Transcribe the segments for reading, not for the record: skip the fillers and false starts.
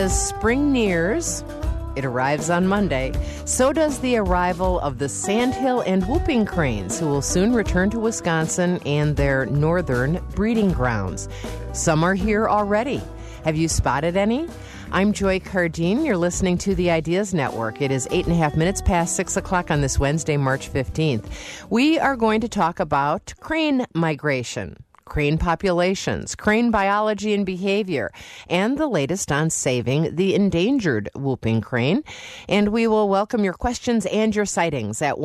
As spring nears, it arrives on Monday. So does the arrival of the sandhill and whooping cranes, who will soon return to Wisconsin and their northern breeding grounds. Some are here already. Have you spotted any? I'm Joy Cardine. You're listening to the Ideas Network. It is 8.5 minutes past 6 o'clock on this Wednesday, March 15th. We are going to talk about crane migration, crane populations, crane biology and behavior, and the latest on saving the endangered whooping crane. And we will welcome your questions and your sightings at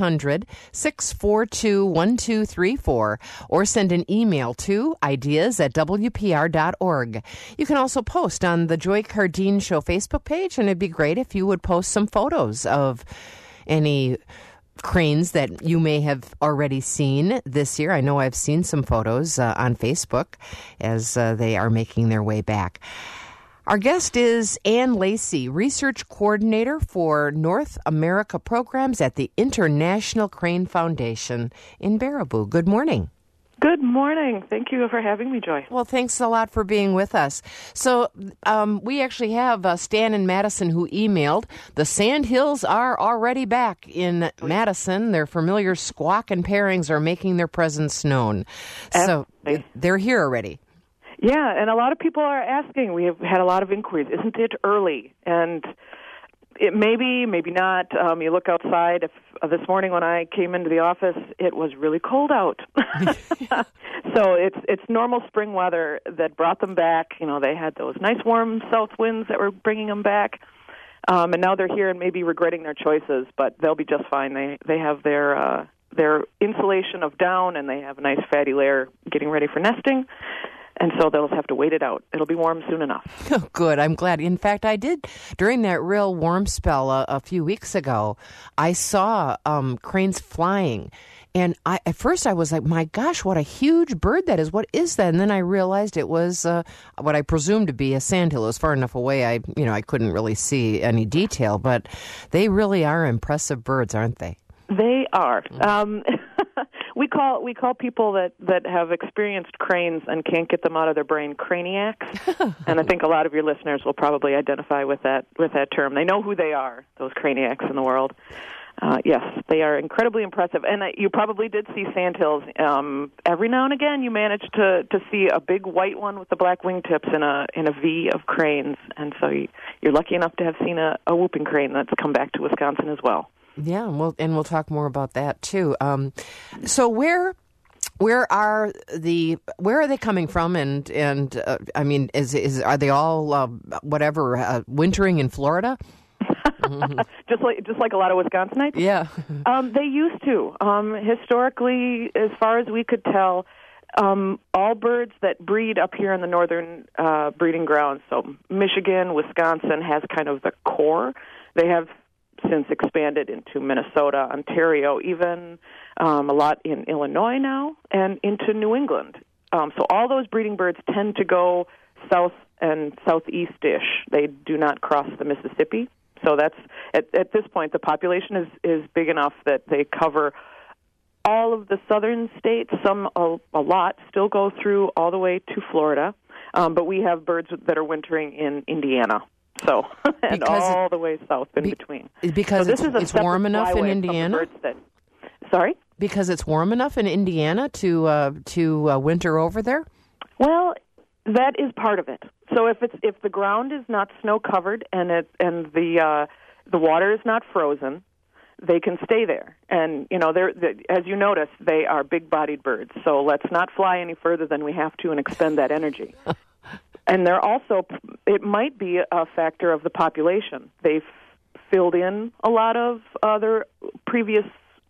1-800-642-1234 or send an email to ideas@wpr.org. You can also post on the Joy Cardine Show Facebook page, and it'd be great if you would post some photos of any cranes that you may have already seen this year. I know I've seen some photos on Facebook as they are making their way back. Our guest is Ann Lacey, Research Coordinator for North America Programs at the International Crane Foundation in Baraboo. Good morning. Good morning. Thank you for having me, Joy. Well, thanks a lot for being with us. So we actually have Stan in Madison who emailed. The sandhills are already back in Madison. Their familiar squawk and pairings are making their presence known. So they're here already. Yeah, and a lot of people are asking. We have had a lot of inquiries. Isn't it early? And it may be, maybe not. You look outside. This morning when I came into the office, it was really cold out. So it's normal spring weather that brought them back. You know, they had those nice warm south winds that were bringing them back. And now they're here and maybe regretting their choices, but they'll be just fine. They have their insulation of down, and they have a nice fatty layer getting ready for nesting. And so they'll have to wait it out. It'll be warm soon enough. Oh, good. I'm glad. In fact, I did, during that real warm spell a few weeks ago, I saw cranes flying. And at first I was like, my gosh, what a huge bird that is. What is that? And then I realized it was what I presumed to be a sandhill. It was far enough away, I couldn't really see any detail. But they really are impressive birds, aren't they? They are. We call people that have experienced cranes and can't get them out of their brain craniacs, and I think a lot of your listeners will probably identify with that term. They know who they are, those craniacs in the world. Yes, they are incredibly impressive, and you probably did see sandhills. Every now and again, you manage to see a big white one with the black wingtips in a V of cranes, and so you're lucky enough to have seen a whooping crane that's come back to Wisconsin as well. Yeah, we'll talk more about that too. So where are they coming from? And I mean, are they all wintering in Florida? just like a lot of Wisconsinites. Yeah, they used to. Historically, as far as we could tell, all birds that breed up here in the northern breeding grounds, so Michigan, Wisconsin has kind of the core. They have since expanded into Minnesota, Ontario, even a lot in Illinois now, and into New England. So all those breeding birds tend to go south and southeast-ish. They do not cross the Mississippi. So that's at this point, the population is big enough that they cover all of the southern states. Some, a lot, still go through all the way to Florida. But we have birds that are wintering in Indiana. So, and all the way south in between. Because it's warm enough in Indiana? Sorry? Because it's warm enough in Indiana to winter over there? Well, that is part of it. So if the ground is not snow covered and the water is not frozen, they can stay there. And as you notice, they are big-bodied birds. So let's not fly any further than we have to and expend that energy. And they're also, it might be a factor of the population. They've filled in a lot of other previous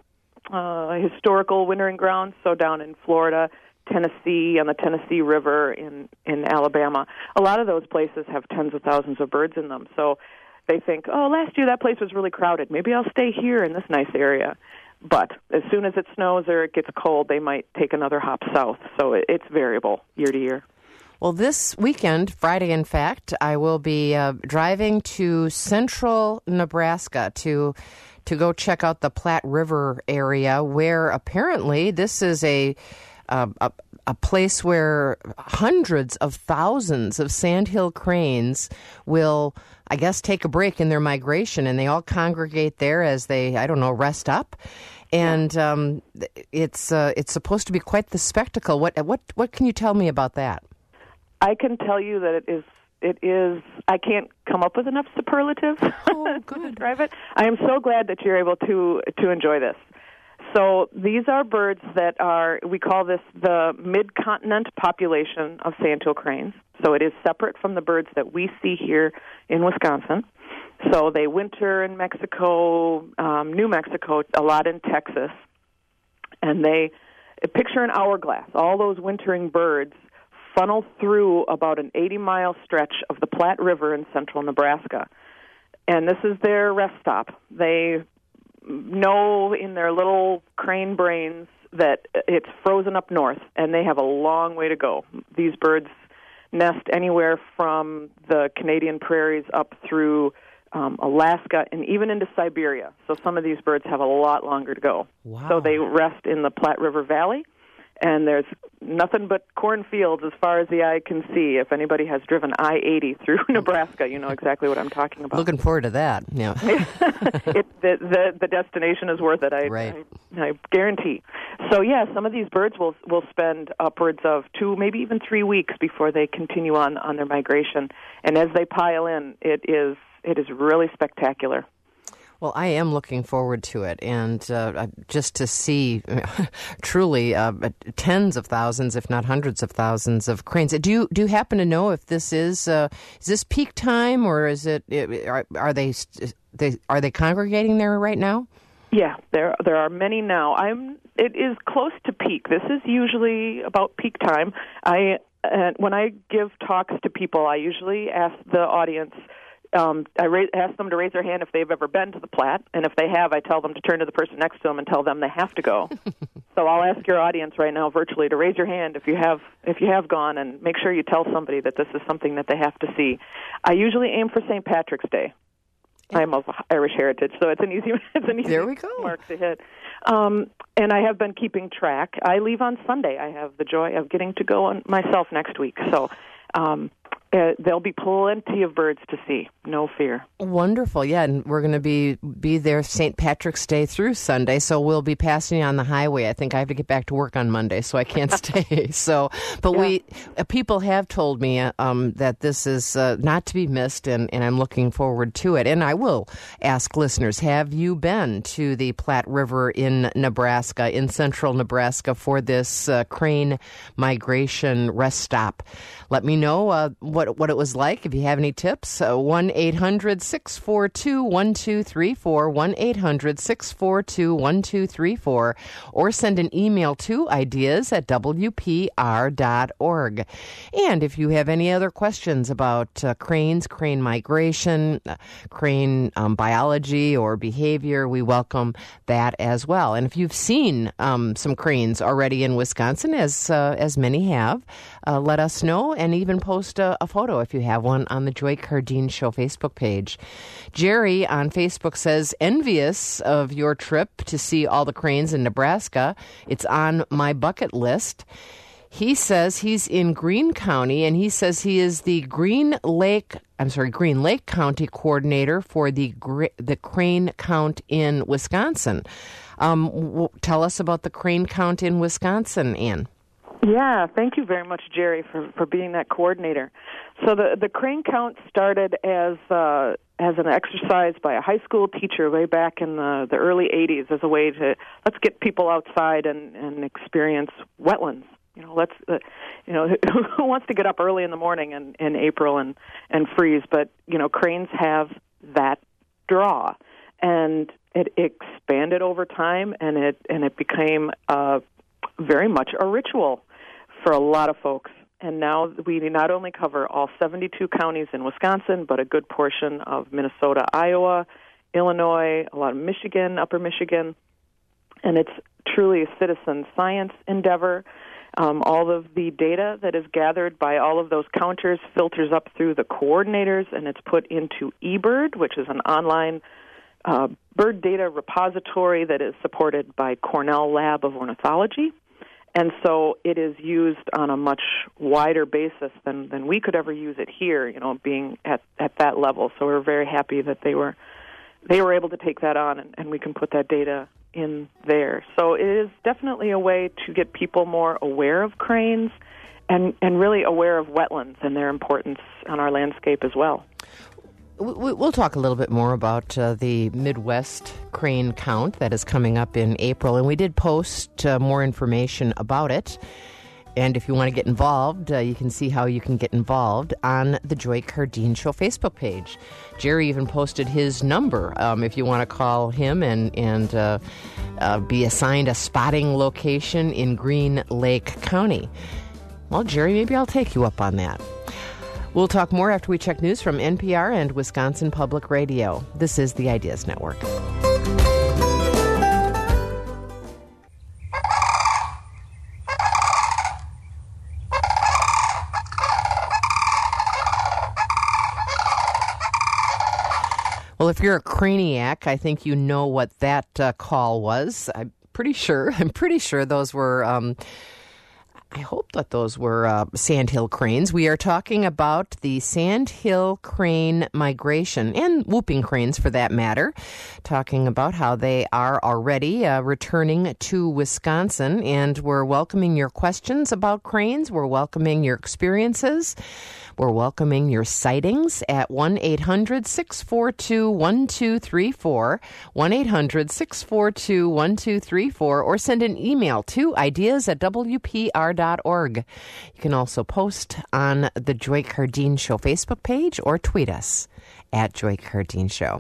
historical wintering grounds, so down in Florida, Tennessee, on the Tennessee River, in Alabama. A lot of those places have tens of thousands of birds in them. So they think, last year that place was really crowded. Maybe I'll stay here in this nice area. But as soon as it snows or it gets cold, they might take another hop south. So it's variable year to year. Well, this weekend, Friday, in fact, I will be driving to central Nebraska to go check out the Platte River area, where apparently this is a a place where hundreds of thousands of sandhill cranes will, I guess, take a break in their migration, and they all congregate there as they, rest up. And it's supposed to be quite the spectacle. What can you tell me about that? I can tell you that it is. I can't come up with enough superlatives to describe it. I am so glad that you're able to enjoy this. So these are birds that we call this the mid-continent population of sandhill cranes. So it is separate from the birds that we see here in Wisconsin. So they winter in Mexico, New Mexico, a lot in Texas. And they picture an hourglass. All those wintering birds funnel through about an 80-mile stretch of the Platte River in central Nebraska. And this is their rest stop. They know in their little crane brains that it's frozen up north, and they have a long way to go. These birds nest anywhere from the Canadian prairies up through Alaska and even into Siberia. So some of these birds have a lot longer to go. Wow. So they rest in the Platte River Valley, and there's nothing but cornfields as far as the eye can see. If anybody has driven I-80 through Nebraska, you know exactly what I'm talking about. Looking forward to that. Yeah. The destination is worth it, I guarantee. So, yeah, some of these birds will spend upwards of 2, maybe even 3 weeks before they continue on their migration. And as they pile in, it is really spectacular. Well, I am looking forward to it, and just to see truly tens of thousands, if not hundreds of thousands of cranes. Do you happen to know if this is this peak time, or is it are they congregating there right now? Yeah, there are many now. It is close to peak. This is usually about peak time. When I give talks to people, I usually ask the audience. Ask them to raise their hand if they've ever been to the Platte, and if they have, I tell them to turn to the person next to them and tell them they have to go. So I'll ask your audience right now virtually to raise your hand if you have gone, and make sure you tell somebody that this is something that they have to see. I usually aim for St. Patrick's Day. I'm of Irish heritage, so it's an easy there we go. mark to hit. And I have been keeping track. I leave on Sunday. I have the joy of getting to go on myself next week. So there'll be plenty of birds to see, no fear. Wonderful, yeah, and we're going to be there St. Patrick's Day through Sunday, so we'll be passing on the highway. I think I have to get back to work on Monday, so I can't stay. People have told me that this is not to be missed, and I'm looking forward to it. And I will ask listeners, have you been to the Platte River in Nebraska, in central Nebraska, for this crane migration rest stop? Let me know what it was like. If you have any tips, 1-800-642-1234, 1-800-642-1234, or send an email to ideas@wpr.org. And if you have any other questions about cranes, crane migration, crane biology or behavior, we welcome that as well. And if you've seen some cranes already in Wisconsin, as many have, let us know, and even post a photo if you have one on the Joy Cardine Show Facebook page. Jerry on Facebook says, envious of your trip to see all the cranes in Nebraska. It's on my bucket list. He says he's in Greene County, and he says he is the Green Lake County coordinator for the crane count in Wisconsin. Tell us about the crane count in Wisconsin, Ann. Yeah, thank you very much, Jerry, for being that coordinator. So the crane count started as an exercise by a high school teacher way back in the early 80s as a way to let's get people outside and experience wetlands. Who wants to get up early in the morning in April and freeze? But cranes have that draw, and it expanded over time, and it became very much a ritual for a lot of folks. And now we not only cover all 72 counties in Wisconsin, but a good portion of Minnesota, Iowa, Illinois, a lot of Michigan, Upper Michigan. And it's truly a citizen science endeavor. All of the data that is gathered by all of those counters filters up through the coordinators, and it's put into eBird, which is an online bird data repository that is supported by Cornell Lab of Ornithology. And so it is used on a much wider basis than we could ever use it here, being at that level. So we're very happy that they were able to take that on, and we can put that data in there. So it is definitely a way to get people more aware of cranes and really aware of wetlands and their importance on our landscape as well. We'll talk a little bit more about the Midwest crane count that is coming up in April, and we did post more information about it. And if you want to get involved, you can see how you can get involved on the Joy Cardine Show Facebook page. Jerry even posted his number if you want to call him and be assigned a spotting location in Green Lake County. Well, Jerry, maybe I'll take you up on that. We'll talk more after we check news from NPR and Wisconsin Public Radio. This is the Ideas Network. Well, if you're a craniac, I think you know what that call was. I'm pretty sure those were... I hope that those were sandhill cranes. We are talking about the sandhill crane migration, and whooping cranes for that matter, talking about how they are already returning to Wisconsin, and we're welcoming your questions about cranes. We're welcoming your experiences. We're welcoming your sightings at 1-800-642-1234, 1-800-642-1234, or send an email to ideas@wpr.org. You can also post on the Joy Cardine Show Facebook page or tweet us at Joy Cardine Show.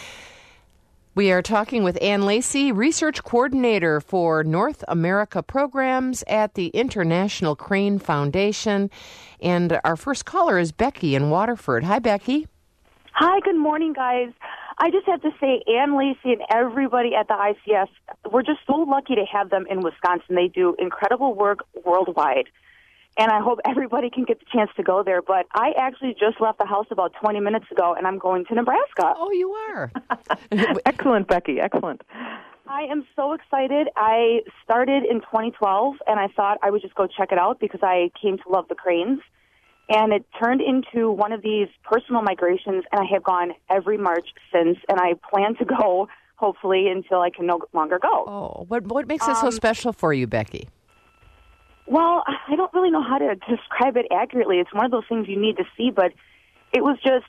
We are talking with Ann Lacey, Research Coordinator for North America Programs at the International Crane Foundation. And our first caller is Becky in Waterford. Hi, Becky. Hi, good morning, guys. I just have to say, Ann Lacey and everybody at the ICF, we're just so lucky to have them in Wisconsin. They do incredible work worldwide. And I hope everybody can get the chance to go there. But I actually just left the house about 20 minutes ago, and I'm going to Nebraska. Oh, you are? Excellent, Becky, excellent. I am so excited. I started in 2012, and I thought I would just go check it out because I came to love the cranes. And it turned into one of these personal migrations, and I have gone every March since, and I plan to go, hopefully, until I can no longer go. Oh, what makes it so special for you, Becky? Well, I don't really know how to describe it accurately. It's one of those things you need to see, but it was just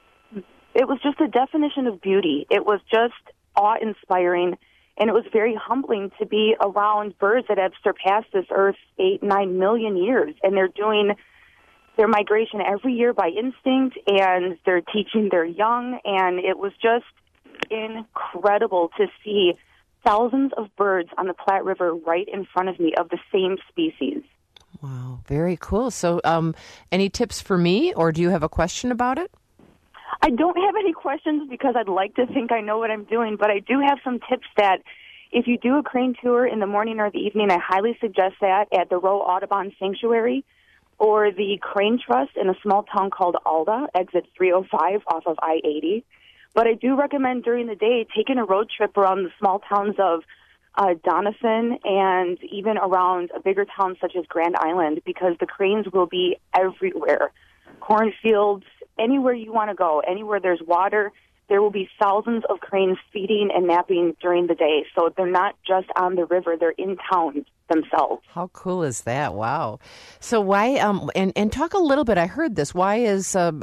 a definition of beauty. It was just awe-inspiring, and it was very humbling to be around birds that have surpassed this earth 8-9 million years, and they're doing their migration every year by instinct, and they're teaching their young, and it was just incredible to see thousands of birds on the Platte River right in front of me of the same species. Wow, very cool. So any tips for me, or do you have a question about it? I don't have any questions because I'd like to think I know what I'm doing, but I do have some tips that if you do a crane tour in the morning or the evening, I highly suggest that at the Roe Audubon Sanctuary or the Crane Trust in a small town called Alda, exit 305 off of I-80. But I do recommend during the day taking a road trip around the small towns of Doniphan and even around a bigger town such as Grand Island because the cranes will be everywhere. Cornfields, anywhere you want to go, anywhere there's water, there will be thousands of cranes feeding and napping during the day. So they're not just on the river, they're in town themselves. How cool is that? Wow. So why, and talk a little bit, I heard this, why is, I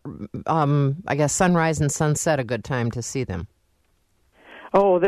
guess, sunrise and sunset a good time to see them? Oh,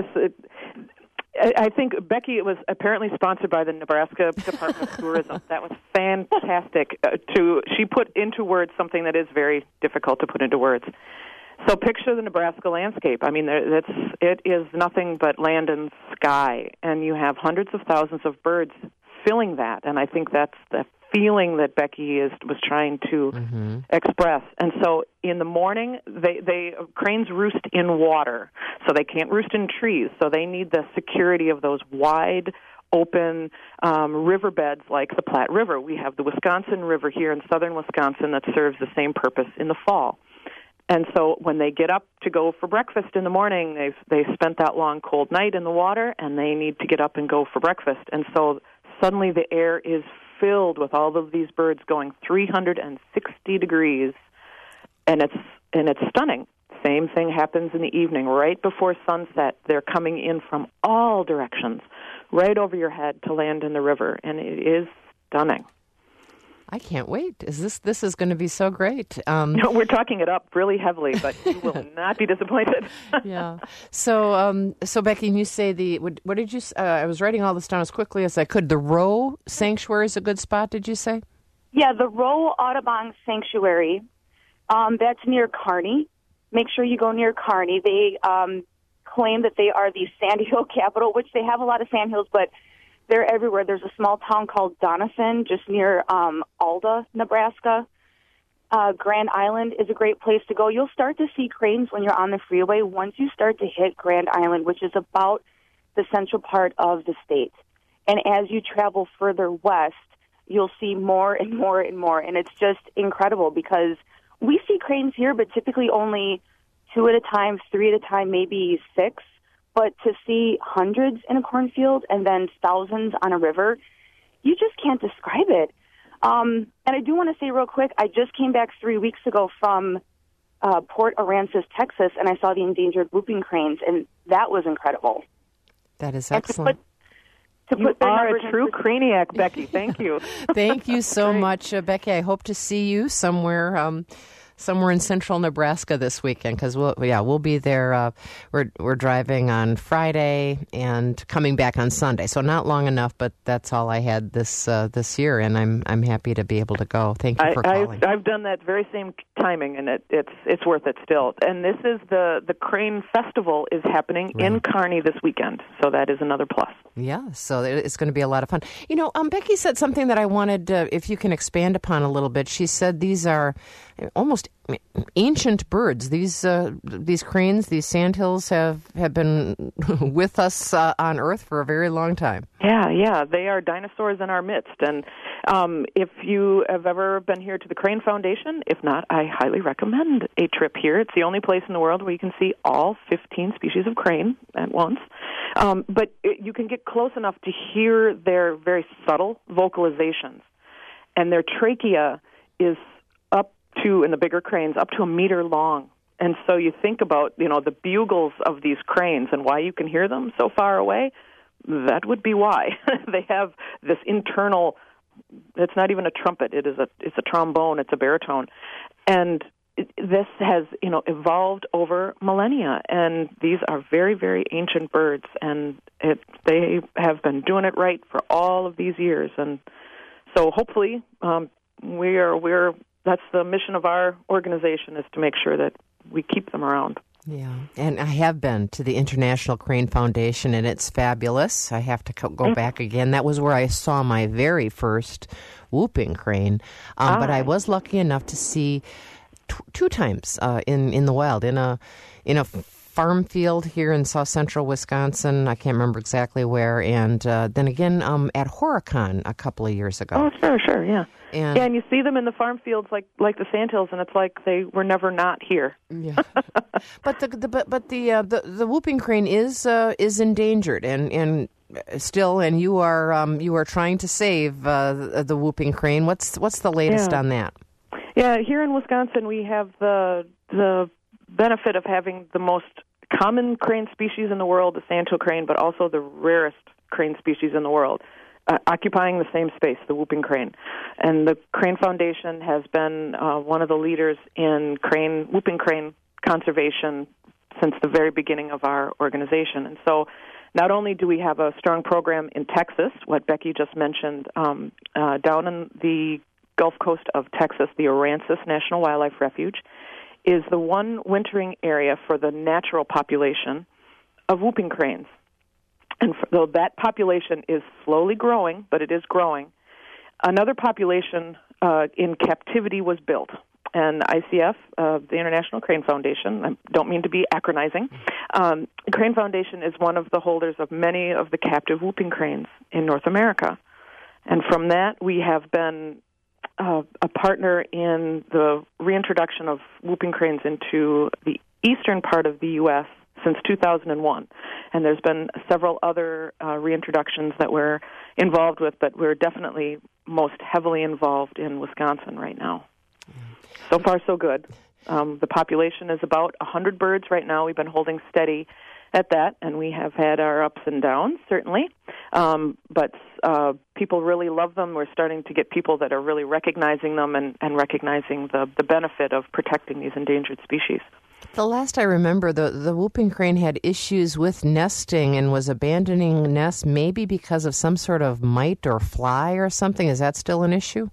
I think, Becky, it was apparently sponsored by the Nebraska Department of Tourism. That was fantastic. She put into words something that is very difficult to put into words. So picture the Nebraska landscape. I mean, it is nothing but land and sky, and you have hundreds of thousands of birds filling that. And I think that's the feeling that Becky was trying to express. And so in the morning, cranes roost in water, so they can't roost in trees. So they need the security of those wide open riverbeds like the Platte River. We have the Wisconsin River here in southern Wisconsin that serves the same purpose in the fall. And so when they get up to go for breakfast in the morning, they've spent that long cold night in the water, and they need to get up and go for breakfast. And so suddenly the air is filled with all of these birds going 360 degrees, and it's stunning. Same thing happens in the evening. Right before sunset, they're coming in from all directions, right over your head to land in the river, and it is stunning. I can't wait. This is going to be so great. No, we're talking it up really heavily, but you will not be disappointed. Yeah. So Becky, you say what did you? I was writing all this down as quickly as I could. The Roe Sanctuary is a good spot. Did you say? Yeah, the Roe Audubon Sanctuary. That's near Kearney. Make sure you go near Kearney. They claim that they are the sandhill capital, which they have a lot of sandhills, but they're everywhere. There's a small town called Doniphan, just near Alda, Nebraska. Grand Island is a great place to go. You'll start to see cranes when you're on the freeway once you start to hit Grand Island, which is about the central part of the state. And as you travel further west, you'll see more and more and more. And it's just incredible because we see cranes here, but typically only 2 at a time, 3 at a time, maybe 6. But to see hundreds in a cornfield and then thousands on a river, you just can't describe it. And I do want to say real quick, I just came back 3 weeks ago from Port Aransas, Texas, and I saw the endangered whooping cranes, and that was incredible. That is excellent. You are a true craniac, Becky. Thank you. Thank you so much, Becky. I hope to see you somewhere in central Nebraska this weekend because we'll be there. We're driving on Friday and coming back on Sunday, so not long enough. But that's all I had this year, and I'm happy to be able to go. Thank you for calling. I've done that very same timing, and it's worth it still. And this is the Crane Festival is happening in Kearney this weekend, so that is another plus. Yeah, so it's going to be a lot of fun. Becky said something that I wanted, if you can expand upon a little bit. She said these are almost ancient birds. These cranes, these sandhills have been with us on Earth for a very long time. Yeah, they are dinosaurs in our midst. And if you have ever been here to the Crane Foundation, if not, I highly recommend a trip here. It's the only place in the world where you can see all 15 species of crane at once. But you can get close enough to hear their very subtle vocalizations. And their trachea is in the bigger cranes, up to 1 meter long. And so you think about, the bugles of these cranes and why you can hear them so far away. That would be why. They have this internal, it's not even a trumpet, it's a trombone, it's a baritone. And this has, evolved over millennia. And these are very, very ancient birds. And they have been doing it right for all of these years. And so hopefully that's the mission of our organization, is to make sure that we keep them around. Yeah, and I have been to the International Crane Foundation, and it's fabulous. I have to go back again. That was where I saw my very first whooping crane. But I was lucky enough to see two times in the wild, in a farm field here in south central Wisconsin. I can't remember exactly where, and then again at Horicon a couple of years ago. Oh, sure, yeah. And you see them in the farm fields like the sandhills, and it's like they were never not here. Yeah, but the whooping crane is endangered and still, and you are trying to save the whooping crane. What's the latest on that? Yeah, here in Wisconsin we have the benefit of having the most common crane species in the world, the sandhill crane, but also the rarest crane species in the world, occupying the same space, the whooping crane. And the Crane Foundation has been one of the leaders in whooping crane conservation since the very beginning of our organization. And so not only do we have a strong program in Texas, what Becky just mentioned, down in the Gulf Coast of Texas, the Aransas National Wildlife Refuge is the one wintering area for the natural population of whooping cranes. And though that population is slowly growing, but it is growing, another population in captivity was built. And ICF, the International Crane Foundation, I don't mean to be acronizing, the Crane Foundation is one of the holders of many of the captive whooping cranes in North America. And from that, we have been a partner in the reintroduction of whooping cranes into the eastern part of the U.S. since 2001. And there's been several other reintroductions that we're involved with, but we're definitely most heavily involved in Wisconsin right now. So far, so good. The population is about 100 birds right now. We've been holding steady at that, and we have had our ups and downs, certainly. But people really love them. We're starting to get people that are really recognizing them and recognizing the benefit of protecting these endangered species. The last I remember, the whooping crane had issues with nesting and was abandoning nests maybe because of some sort of mite or fly or something. Is that still an issue?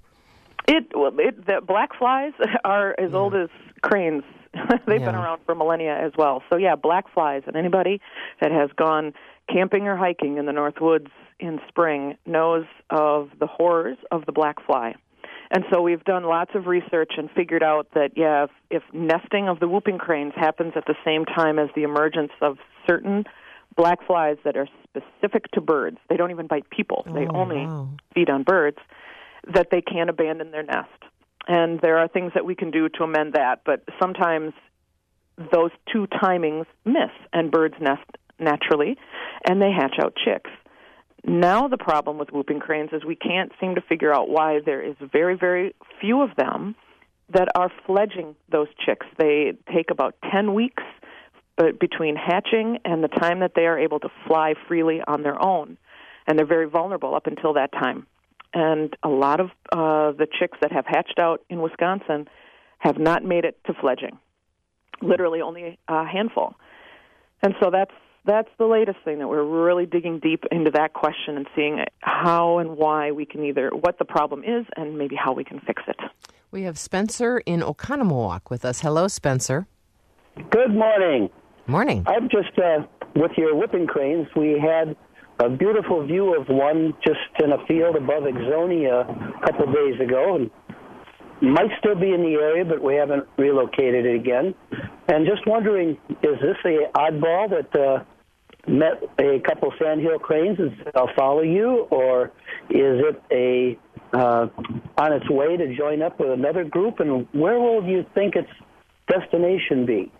The black flies are as old as cranes. They've been around for millennia as well. So, black flies. And anybody that has gone camping or hiking in the North Woods in spring knows of the horrors of the black fly. And so we've done lots of research and figured out that, if nesting of the whooping cranes happens at the same time as the emergence of certain black flies that are specific to birds, they don't even bite people. They only feed on birds, that they can abandon their nest. And there are things that we can do to amend that, but sometimes those two timings miss, and birds nest naturally, and they hatch out chicks. Now the problem with whooping cranes is we can't seem to figure out why there is very, very few of them that are fledging those chicks. They take about 10 weeks between hatching and the time that they are able to fly freely on their own, and they're very vulnerable up until that time. And a lot of the chicks that have hatched out in Wisconsin have not made it to fledging, literally only a handful. And so that's the latest thing, that we're really digging deep into that question and seeing how and why we can what the problem is and maybe how we can fix it. We have Spencer in Oconomowoc with us. Hello, Spencer. Good morning. Morning. I'm just with your whooping cranes. We had a beautiful view of one just in a field above Ixonia a couple of days ago, and might still be in the area, but we haven't relocated it again. And just wondering, is this a oddball that met a couple sandhill cranes and said, I'll follow you, or is it on its way to join up with another group, and where will you think its destination be?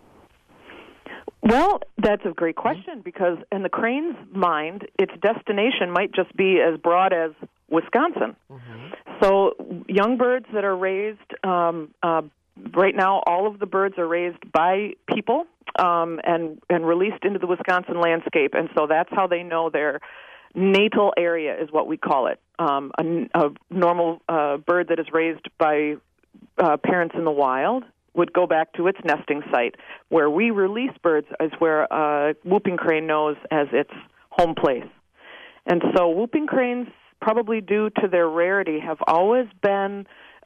Well, that's a great question, because in the crane's mind, its destination might just be as broad as Wisconsin. Mm-hmm. So young birds that are raised, right now all of the birds are raised by people and released into the Wisconsin landscape, and so that's how they know their natal area is what we call it. A normal bird that is raised by parents in the wild would go back to its nesting site. Where we release birds is where whooping crane knows as its home place. And so whooping cranes, probably due to their rarity, have always been,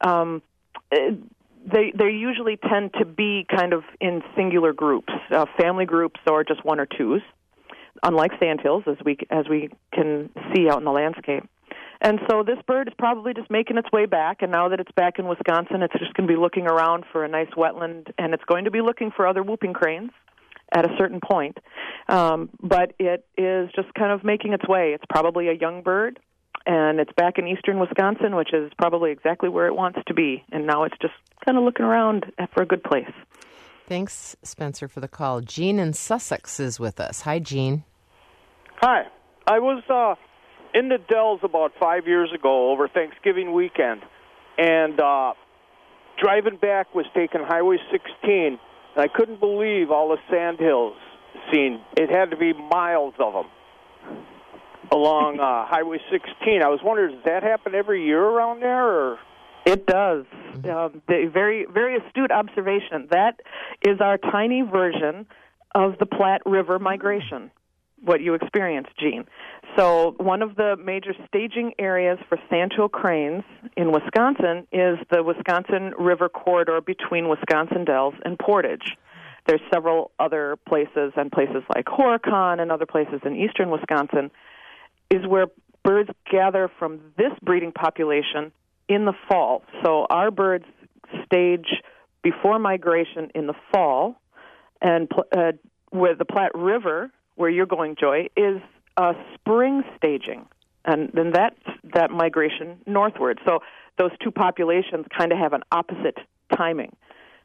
they usually tend to be kind of in singular groups, family groups or just one or twos, unlike sandhills, as we can see out in the landscape. And so this bird is probably just making its way back, and now that it's back in Wisconsin, it's just going to be looking around for a nice wetland, and it's going to be looking for other whooping cranes at a certain point. But it is just kind of making its way. It's probably a young bird, and it's back in eastern Wisconsin, which is probably exactly where it wants to be, and now it's just kind of looking around for a good place. Thanks, Spencer, for the call. Jean in Sussex is with us. Hi, Jean. Hi. I was in the Dells about 5 years ago over Thanksgiving weekend, and driving back was taking Highway 16, and I couldn't believe all the sandhills seen. It had to be miles of them along Highway 16. I was wondering, does that happen every year around there? Or? It does. The very, very astute observation. That is our tiny version of the Platte River migration, what you experienced, Gene. So one of the major staging areas for sandhill cranes in Wisconsin is the Wisconsin River corridor between Wisconsin Dells and Portage. There's several other places, and places like Horicon and other places in eastern Wisconsin, is where birds gather from this breeding population in the fall. So our birds stage before migration in the fall, and where the Platte River, where you're going, Joy, is spring staging, and then that migration northward. So those two populations kind of have an opposite timing.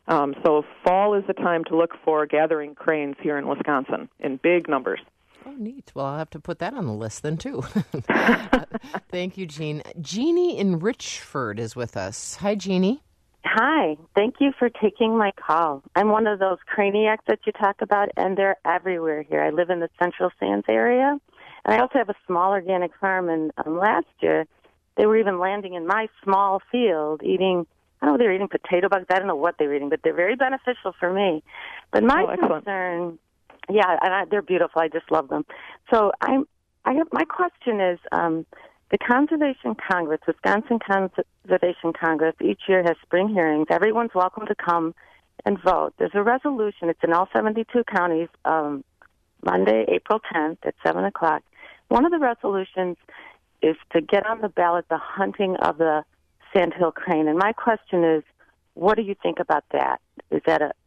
So fall is the time to look for gathering cranes here in Wisconsin in big numbers. Oh, neat. Well, I'll have to put that on the list then, too. Thank you, Jean. Jeannie in Richford is with us. Hi, Jeannie. Hi. Thank you for taking my call. I'm one of those craniacs that you talk about, and they're everywhere here. I live in the Central Sands area, and I also have a small organic farm, and last year they were even landing in my small field eating, I don't know, they were eating potato bugs. I don't know what they were eating, but they're very beneficial for me. But my concern... Yeah, and they're beautiful. I just love them. So my question is, the Conservation Congress, Wisconsin Conservation Congress, each year has spring hearings. Everyone's welcome to come and vote. There's a resolution. It's in all 72 counties, Monday, April 10th at 7 o'clock. One of the resolutions is to get on the ballot the hunting of the sandhill crane. And my question is, what do you think about that? Is that a...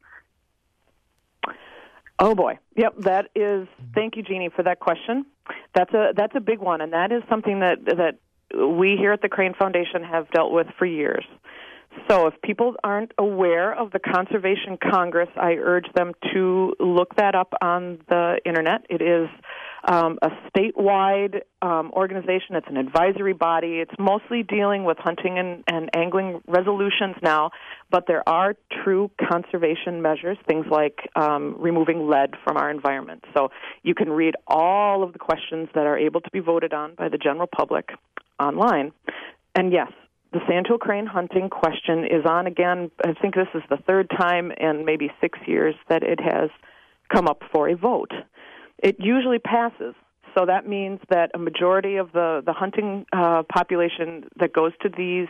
Oh boy, yep. That is. Thank you, Jeannie, for that question. That's a big one, and that is something that we here at the Crane Foundation have dealt with for years. So, if people aren't aware of the Conservation Congress, I urge them to look that up on the internet. It is a statewide organization. It's an advisory body. It's mostly dealing with hunting and angling resolutions now, but there are true conservation measures, things like removing lead from our environment. So you can read all of the questions that are able to be voted on by the general public online. And yes, the sandhill crane hunting question is on again. I think this is the third time in maybe 6 years that it has come up for a vote. It usually passes, so that means that a majority of the hunting population that goes to these,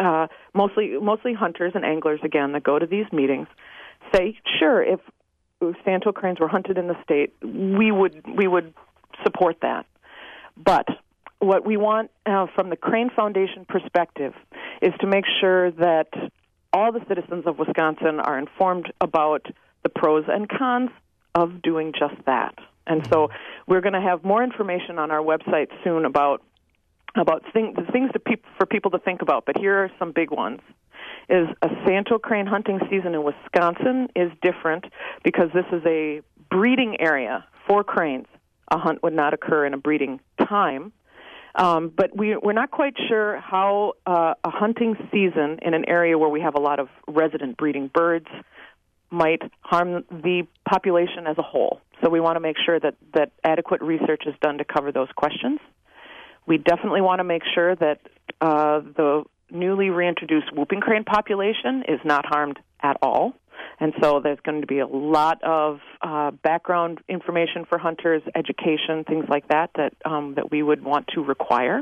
mostly hunters and anglers, again, that go to these meetings, say, sure, if sandhill cranes were hunted in the state, we would support that. But what we want from the Crane Foundation perspective is to make sure that all the citizens of Wisconsin are informed about the pros and cons of doing just that. And so we're going to have more information on our website soon about things for people to think about. But here are some big ones. Is a sandhill crane hunting season in Wisconsin is different because this is a breeding area for cranes. A hunt would not occur in a breeding time. But we're not quite sure how a hunting season in an area where we have a lot of resident breeding birds might harm the population as a whole. So we want to make sure that adequate research is done to cover those questions. We definitely want to make sure that the newly reintroduced whooping crane population is not harmed at all. And so there's going to be a lot of background information for hunters, education, things like that we would want to require.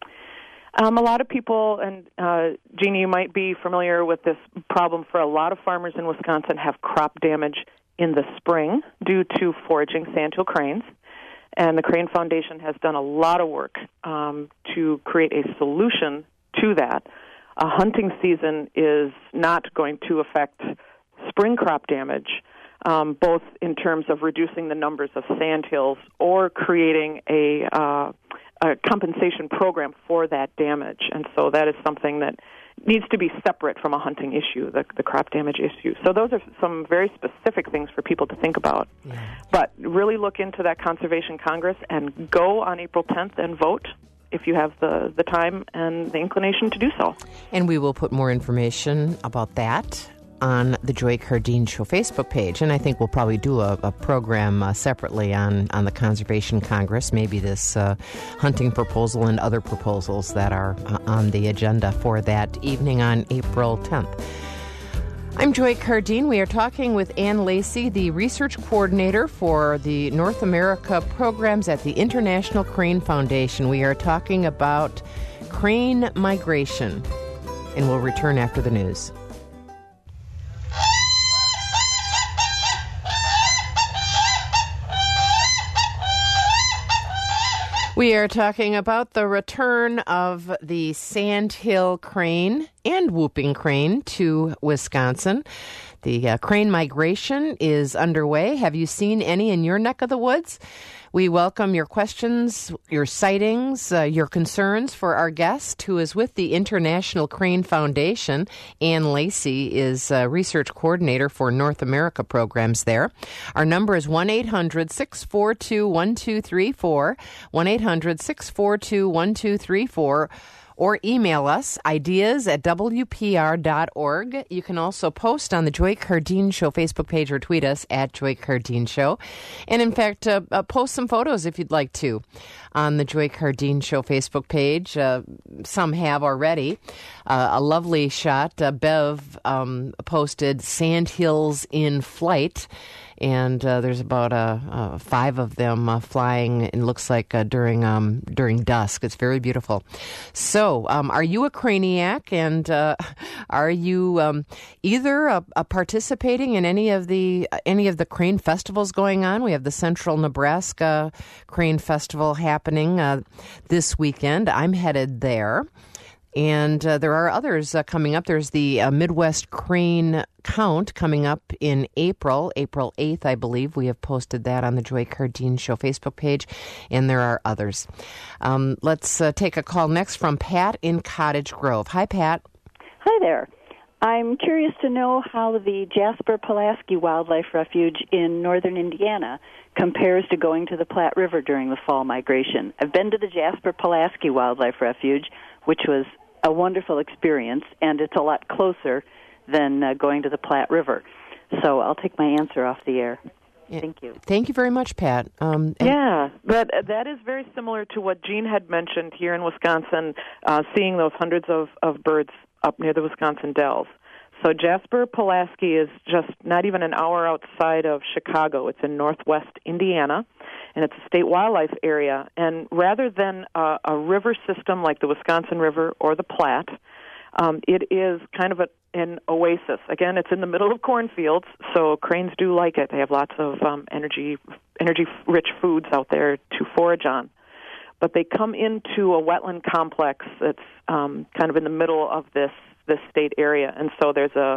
A lot of people, and Jeannie, you might be familiar with this problem for a lot of farmers in Wisconsin, have crop damage in the spring due to foraging sandhill cranes. And the Crane Foundation has done a lot of work to create a solution to that. A hunting season is not going to affect spring crop damage, both in terms of reducing the numbers of sandhills or creating a compensation program for that damage. And so that is something that needs to be separate from a hunting issue, the crop damage issue. So those are some very specific things for people to think about. Yeah. But really look into that Conservation Congress and go on April 10th and vote if you have the time and the inclination to do so. And we will put more information about that on the Joy Cardine Show Facebook page. And I think we'll probably do a program separately on the Conservation Congress, maybe this hunting proposal and other proposals that are on the agenda for that evening on April 10th. I'm Joy Cardine. We are talking with Ann Lacey, the research coordinator for the North America programs at the International Crane Foundation. We are talking about crane migration, and we'll return after the news. We are talking about the return of the sandhill crane and whooping crane to Wisconsin. The crane migration is underway. Have you seen any in your neck of the woods? We welcome your questions, your sightings, your concerns for our guest, who is with the International Crane Foundation. Ann Lacey is research coordinator for North America programs there. Our number is 1-800-642-1234, 1-800-642-1234. Or email us, ideas@wpr.org. You can also post on the Joy Cardine Show Facebook page or tweet us at Joy Cardine Show. And in fact, post some photos if you'd like to on the Joy Cardine Show Facebook page. Some have already. A lovely shot. Bev posted Sandhills in Flight. And there's about 5 of them flying. It looks like during dusk. It's very beautiful. So, are you a craniac, and are you either participating in any of the crane festivals going on? We have the Central Nebraska Crane Festival happening this weekend. I'm headed there. And there are others coming up. There's the Midwest Crane Count coming up in April 8th, I believe. We have posted that on the Joy Cardine Show Facebook page, and there are others. Let's take a call next from Pat in Cottage Grove. Hi, Pat. Hi there. I'm curious to know how the Jasper-Pulaski Wildlife Refuge in northern Indiana compares to going to the Platte River during the fall migration. I've been to the Jasper-Pulaski Wildlife Refuge, which was a wonderful experience, and it's a lot closer than going to the Platte River. So I'll take my answer off the air. Thank you. Thank you very much, Pat. Yeah, that is very similar to what Jean had mentioned here in Wisconsin, seeing those hundreds of birds up near the Wisconsin Dells. So Jasper-Pulaski is just not even an hour outside of Chicago. It's in northwest Indiana, and it's a state wildlife area. And rather than a river system like the Wisconsin River or the Platte, it is kind of an oasis. Again, it's in the middle of cornfields, so cranes do like it. They have lots of energy-rich foods out there to forage on. But they come into a wetland complex that's kind of in the middle of this state area, and so there's a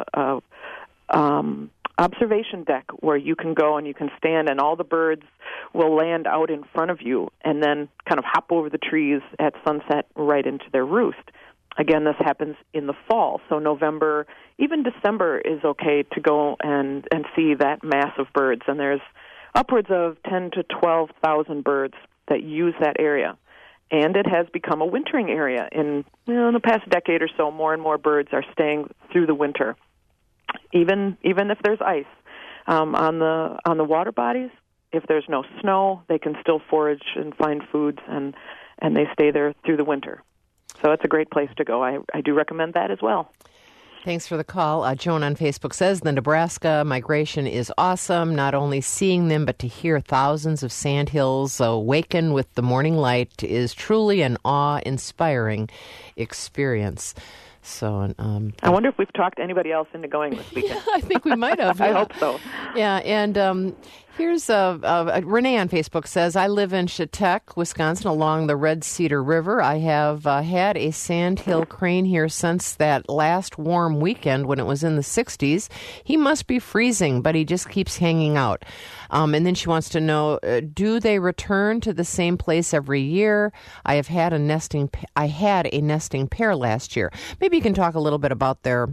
observation deck where you can go and you can stand, and all the birds will land out in front of you and then kind of hop over the trees at sunset right into their roost. Again, this happens in the fall, so November, even December is okay to go and see that mass of birds, and there's upwards of 10 to 12,000 birds that use that area. And it has become a wintering area. In the past decade or so, more and more birds are staying through the winter, even if there's ice on the water bodies. If there's no snow, they can still forage and find foods, and they stay there through the winter. So it's a great place to go. I do recommend that as well. Thanks for the call. Joan on Facebook says the Nebraska migration is awesome. Not only seeing them, but to hear thousands of sandhills awaken with the morning light is truly an awe-inspiring experience. So, I wonder if we've talked anybody else into going this weekend. Yeah, I think we might have. I hope so. Yeah, and here's Renee on Facebook says, I live in Chautauqua, Wisconsin, along the Red Cedar River. I have had a sandhill crane here since that last warm weekend when it was in the 60s. He must be freezing, but he just keeps hanging out. And then she wants to know, do they return to the same place every year? I had a nesting pair last year. Maybe you can talk a little bit about their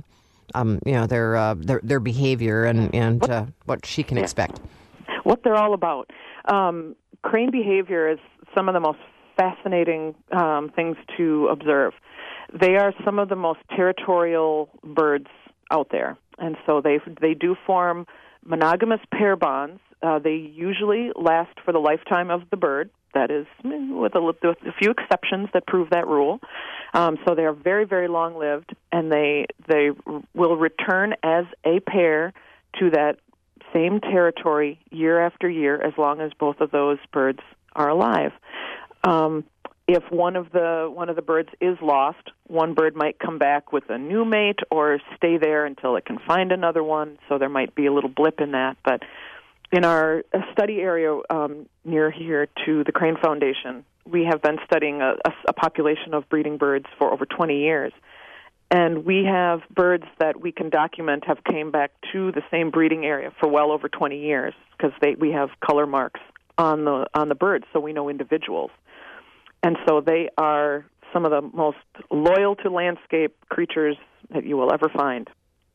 behavior and what she can expect. What they're all about. Crane behavior is some of the most fascinating things to observe. They are some of the most territorial birds out there, and so they do form monogamous pair bonds. They usually last for the lifetime of the bird. That is, with a few exceptions that prove that rule. So they are very, very long-lived, and they will return as a pair to that same territory year after year as long as both of those birds are alive. If one of the birds is lost, one bird might come back with a new mate or stay there until it can find another one. So there might be a little blip in that, but in our study area near here to the Crane Foundation, we have been studying a population of breeding birds for over 20 years. And we have birds that we can document have came back to the same breeding area for well over 20 years because we have color marks on the birds, so we know individuals. And so they are some of the most loyal to landscape creatures that you will ever find.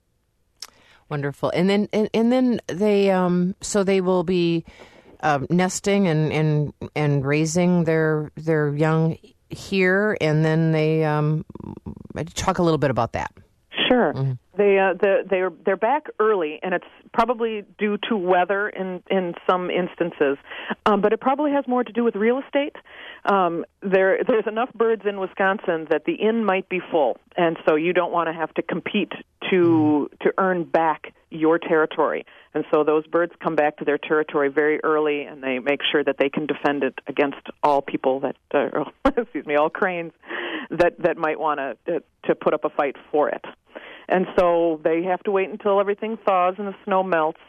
Wonderful. And then they so they will be nesting and raising their young here, and then they talk a little bit about that. Sure. Mm-hmm. They're back early, and it's probably due to weather in some instances, but it probably has more to do with real estate. There's enough birds in Wisconsin that the inn might be full, and so you don't want to have to compete to earn back your territory. And so those birds come back to their territory very early, and they make sure that they can defend it against all people that, all cranes that might want to put up a fight for it. And so they have to wait until everything thaws and the snow melts,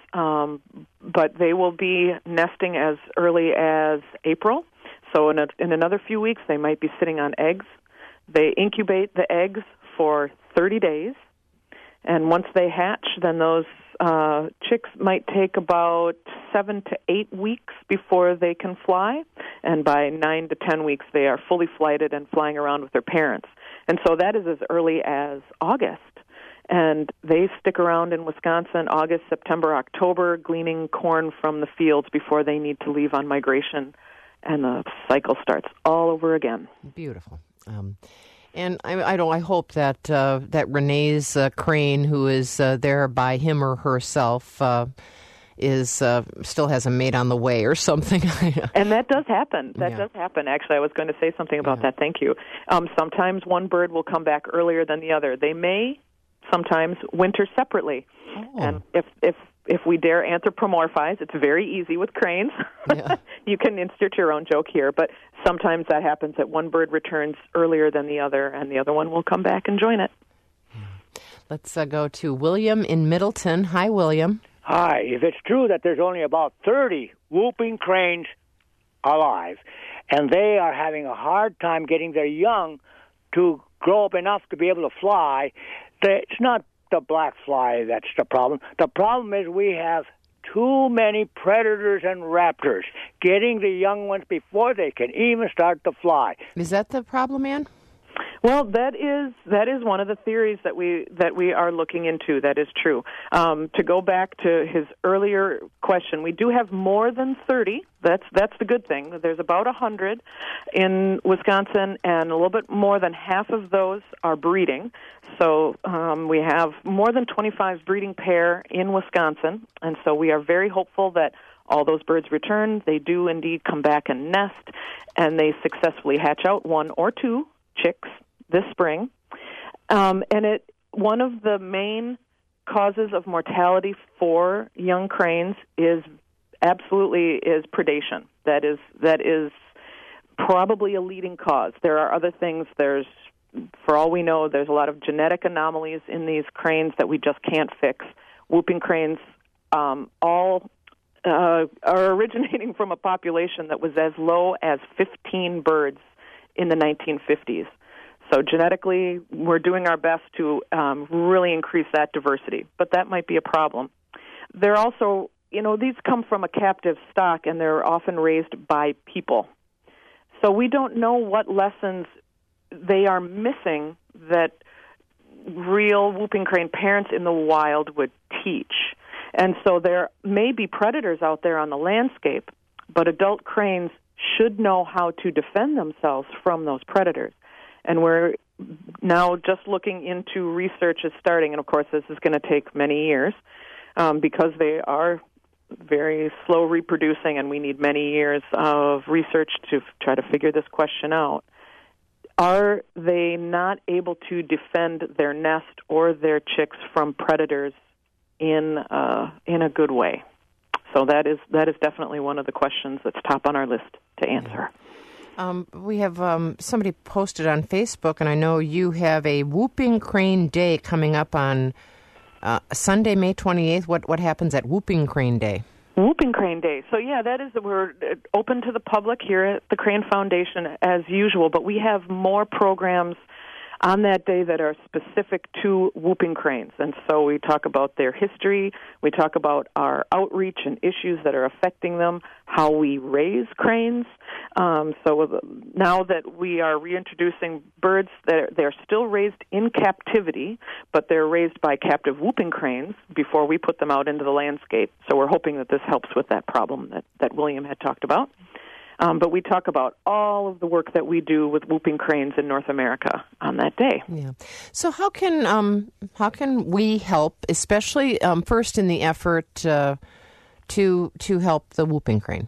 but they will be nesting as early as April. So in another few weeks, they might be sitting on eggs. They incubate the eggs for 30 days, and once they hatch, then those chicks might take about 7 to 8 weeks before they can fly, and by 9 to 10 weeks, they are fully flighted and flying around with their parents. And so that is as early as August. And they stick around in Wisconsin August, September, October, gleaning corn from the fields before they need to leave on migration, and the cycle starts all over again. Beautiful. And I hope that that Renee's crane, who is there by him or herself, is still has a mate on the way or something. And that does happen. That does happen. Actually, I was going to say something about that. Thank you. Sometimes one bird will come back earlier than the other. They may sometimes winter separately. Oh. And if we dare anthropomorphize, it's very easy with cranes. Yeah. You can insert your own joke here, but sometimes that happens that one bird returns earlier than the other, and the other one will come back and join it. Let's go to William in Middleton. Hi, William. Hi. If it's true that there's only about 30 whooping cranes alive, and they are having a hard time getting their young to grow up enough to be able to fly, it's not the black fly that's the problem. The problem is we have too many predators and raptors getting the young ones before they can even start to fly. Is that the problem, Ann? Well, that is one of the theories that we are looking into. That is true. To go back to his earlier question, we do have more than 30. That's the good thing. There's about 100 in Wisconsin, and a little bit more than half of those are breeding. So we have more than 25 breeding pair in Wisconsin, and so we are very hopeful that all those birds return. They do indeed come back and nest, and they successfully hatch out 1 or 2 chicks this spring. And one of the main causes of mortality for young cranes is predation. That is probably a leading cause. There are other things. For all we know, there's a lot of genetic anomalies in these cranes that we just can't fix. Whooping cranes all are originating from a population that was as low as 15 birds in the 1950s. So genetically, we're doing our best to really increase that diversity, but that might be a problem. They're also, these come from a captive stock, and they're often raised by people. So we don't know what lessons they are missing that real whooping crane parents in the wild would teach. And so there may be predators out there on the landscape, but adult cranes should know how to defend themselves from those predators. And we're now just looking into research is starting, and of course this is going to take many years because they are very slow reproducing, and we need many years of research to try to figure this question out. Are they not able to defend their nest or their chicks from predators in a good way? So that is definitely one of the questions that's top on our list to answer. We have somebody posted on Facebook, and I know you have a Whooping Crane Day coming up on Sunday, May 28th. What happens at Whooping Crane Day? Whooping Crane Day. So, we're open to the public here at the Crane Foundation as usual, but we have more programs on that day that are specific to whooping cranes. And so we talk about their history, we talk about our outreach and issues that are affecting them, how we raise cranes. So now that we are reintroducing birds, they're still raised in captivity, but they're raised by captive whooping cranes before we put them out into the landscape. So we're hoping that this helps with that problem that William had talked about. But we talk about all of the work that we do with whooping cranes in North America on that day. Yeah. So how can we help, especially first in the effort to help the whooping crane?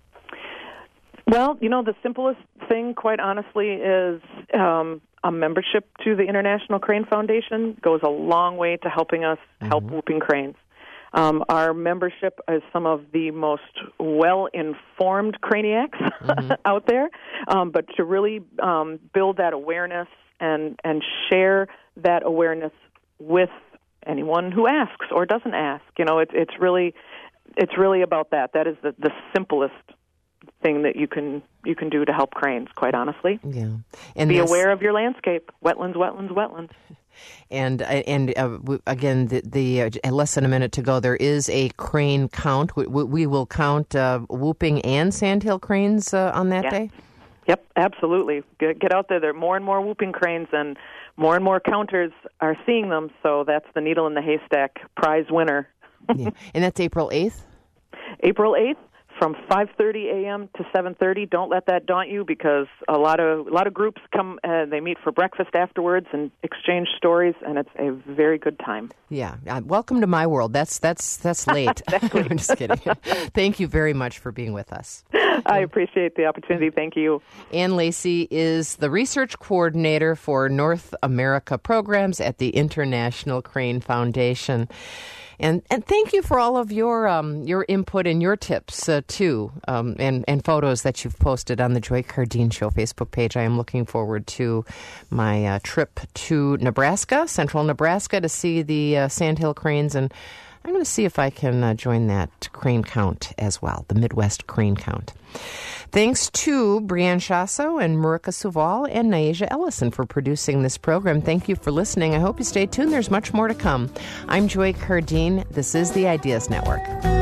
Well, the simplest thing, quite honestly, is a membership to the International Crane Foundation goes a long way to helping us help whooping cranes. Our membership is some of the most well-informed craniacs out there, but to really build that awareness and share that awareness with anyone who asks or doesn't ask. It's really about that. That is the simplest thing that you can do to help cranes, quite honestly. Yeah, and be aware of your landscape, wetlands, wetlands, wetlands. And again, the less than a minute to go. There is a crane count. We will count whooping and sandhill cranes on that day. Yep, absolutely. Get out there. There are more and more whooping cranes, and more counters are seeing them. So that's the needle in the haystack prize winner. Yeah. And that's April 8th? April 8th. From 5:30 a.m. to 7:30. Don't let that daunt you, because a lot of groups come. They meet for breakfast afterwards and exchange stories, and it's a very good time. Yeah, welcome to my world. That's late. I'm just kidding. Thank you very much for being with us. I appreciate the opportunity. Thank you. Ann Lacey is the research coordinator for North America programs at the International Crane Foundation. And thank you for all of your input and your tips, too, and photos that you've posted on the Joy Cardine Show Facebook page. I am looking forward to my trip to Nebraska, central Nebraska, to see the sandhill cranes, and I'm going to see if I can join that crane count as well, the Midwest Crane Count. Thanks to Brianne Shasso and Marika Suval and Naisha Ellison for producing this program. Thank you for listening. I hope you stay tuned. There's much more to come. I'm Joy Cardine. This is the Ideas Network.